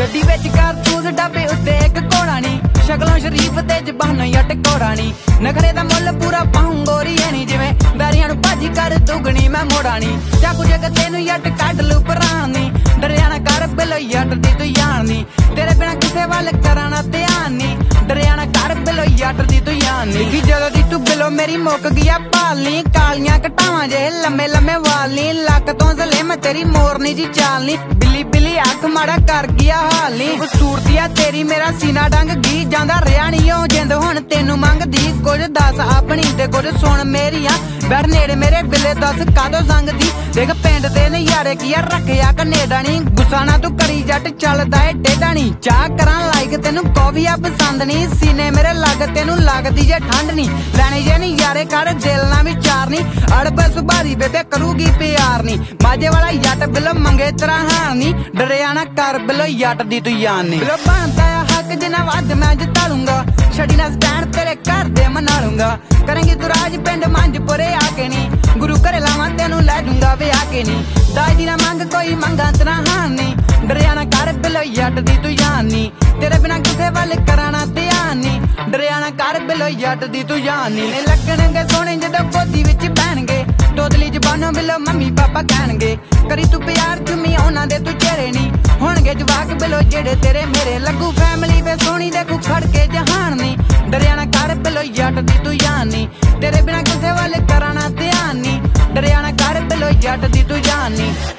ਗੱਡੀ ਵਿੱਚ ਕਾਰਤੂਸ ਡੱਬੇ ਉੱਤੇ ਇੱਕ ਘੋੜਾ ਨੀ, ਸ਼ਕਲੋਂ ਸ਼ਰੀਫ ਤੇ ਜ਼ਬਾਨੋਂ ਯੱਟ ਘੋੜਾ ਨੀ। ਨਖਰੇ ਦਾ ਮੁੱਲ ਪੂਰਾ ਪਾਉਂ ਗੋਰੀਏ ਨੀ, ਜਿਵੇਂ ਵੈਰੀਆਂ ਨੂੰ ਭਾਜੀ ਕਰ ਦੁਗਣੀ ਮੈਂ ਮੋੜਾ ਨੀ। ਚਾਕੂ ਜਗ ਤੈਨੂੰ ਯੱਟ ਕੱਢ ਲੂ ਪਰਾਂ ਨੀ, ਡਰਿਆ ਨਾ ਕਰ ਬਿਲੋ ਯੱਟ ਦੀ ਤੂੰ ਯਾਨ ਨੀ। ਤੇਰੇ ਬਿਨਾ ਕਿਸੇ ਵੱਲ ਕਰਾਂ ਨਾ ਧਿਆਨ ਨੀ, ਡਰਿਆ ਨਾ ਕਰ ਬਿਲੋ ਯੱਟ ਦੀ ਤੂੰ ਯਾਨ ਨੀ। ਕਿ ਜਦੋਂ ਦੀ ਤੂੰ ਬਿਲੋ ਮੇਰੀ ਮੁੱਕ ਗਿਆ ਭਾਲਨੀ, ਕਾਲੀਆਂ ਘਟਾਵਾਂ ਜੇ ਲੰਮੇ ਲੰਮੇ ਵਾਲ ਨੀ। ਲੱਕ ਤੋਂ ਜ਼ਲੇਮ ਤੇਰੀ ਮੋਰਨੀ ਜੀ ਚਾਲ ਨੀ, ਬਿੱਲੀ ਬਿੱਲੀ ਅੱਖ ਮਾੜਾ ਕਰ ਗਿਆ ਹਾਲ ਨੀ। ਖੂਬਸੂਰਤੀਆ ਤੇਰੀ ਮੇਰਾ ਸੀਨਾ ਡੰਗ ਗਈ, ਜਾਂਦਾ ਰਿਆ ਨੀ ਓ ਜਿੰਦ ਹੁਣ ਤੈਨੂੰ ਮੰਗਦੀ। ਕੁਝ ਦੱਸ ਆਪਣੀ ਤੇ ਕੁਝ ਸੁਣ ਮੇਰੀਆਂ, ਬੈਠ ਨੇੜੇ ਮੇਰੇ ਬਿੱਲੇ ਦੱਸ ਕਾਦੋਂ ਸੰਗਦੀ। ਦੇਖ ਪਿੰਡ ਦੇ ਨਜ਼ਾਰੇ ਕੀ ਆ ਰੱਖਿਆ ਕਨੇਡਾ ਨੀ, ਗੁੱਸਾ ਨਾ ਤੂੰ ਕਰੀ ਜੱਟ ਚੱਲਦਾ ਏ ਟੇਡਾ ਨੀ। ਚਾਹ ਕਰਾਂ ਲਾਈਕ ਤੈਨੂੰ ਕੌਫੀ ਆ ਪਸੰਦ ਨੀ, ਸੀਨੇ ਮੇਰੇ ਲੱਗ ਤੈਨੂੰ ਲੱਗਦੀ ਜੇ ਠੰਡ ਨੀ। ਲੈਣੇ ਜੇ ਨੀ ਯਾਰੇ ਕਰ ਦਿਲ ਨਾ ਵਿਚਾਰ ਨੀ, ਅੜਬ ਸੁਭਾਰੀ ਬੇਬੇ ਕਰੂਗੀ ਪਿਆਰ ਨੀ। ਮਾਝੇ ਵਾਲਾ ਯੱਟ ਬਿੱਲੋ ਮੰਗੇ ਤੇਰਾ ਹਾਲ ਨੀ, ਡਰਿਆ ਨਾ ਕਰ ਬਿੱਲੋ ਯੱਟ ਦੀ ਤੂੰ ਯਾਨ ਨੀ। ਬਿੱਲੋ ਬਣਦਾ ਆ ਹੱਕ ਜਿੰਨਾ ਵੱਧ ਮੈਂ ਜਿੱਤਾ ਲੂੰਗਾ, ਛੱਡੀ ਨਾ ਸਟੈਂਡ ਤੇਰੇ ਘਰ ਦੇ ਮਨਾ ਲੂੰਗਾ। ਕਰਾਂਗੀ ਤੂੰ ਰਾਜ ਪਿੰਡ ਮੰਝਪੁਰੇ ਆ ਕੇ ਨੀ, ਗੁਰੂ ਘਰੇ ਲਾਵਾਂ ਤੈਨੂੰ ਲੈ ਜੂੰਗਾ ਵੇ ਆ ਕੇ ਨੀ। ਦਾਜ ਦੀ ਨਾ ਮੰਗ ਕੋਈ ਮੰਗਾ ਤੇਰਾ ਹਾਨ ਨੀ, ਡਰਿਆ ਨਾ ਕਰ ਬਿੱਲੋ ਯੱਟ ਦੀ ਤੂੰ ਯਾਨ ਨੀ। ਤੇਰੇ ਬਿਨਾ ਕਿਸੇ ਵੱਲ ਕਰਾਣਾ ਧਿਆਨ ਨੀ, ਡਰਿਆ ਨਾ ਕਰ ਬਿੱਲੋ ਯੱਟ ਦੀ ਤੂੰ ਯਾਨ ਨੀ। ਲੱਗਣਗੇ ਸੋਹਣੇ ਜਦੋਂ ਗੋਦੀ ਵਿੱਚ ਬਹਿਣਗੇ, ਤੋਦਲੀ ਜ਼ਬਾਨੋਂ ਬਿੱਲੋ ਮੰਮੀ ਪਾਪਾ ਕਹਿਣਗੇ। ਕਰੀ ਤੂੰ ਪਿਆਰ ਚੁੰਮੀ ਉਹਨਾਂ ਦੇ ਤੂੰ ਚਿਹਰੇ ਨੀ, ਹੋਣਗੇ ਜਵਾਕ ਬਿੱਲੋ ਜਿਹੜੇ ਤੇਰੇ ਮੇਰੇ। ਲੱਗੂ ਫੈਮਿਲੀ ਵੇ ਸੋਹਣੀ ਦੇਖੂ ਖੜ ਕੇ ਜਹਾਨ ਨੀ, ਡਰਿਆ ਨਾ ਕਰ ਬਿੱਲੋ ਯੱਟ ਦੀ ਤੂੰ ਯਾਨ ਨੀ। ਤੇਰੇ ਬਿਨਾ ਕਿਸੇ ਵੱਲ ਕਰਾਣਾ ਧਿਆਨ ਨੀ, ਡਰਿਆ ਨਾ ਕਰ ਬਿੱਲੋ ਯੱਟ ਦੀ ਤੂੰ ਯਾਨ ਨੀ।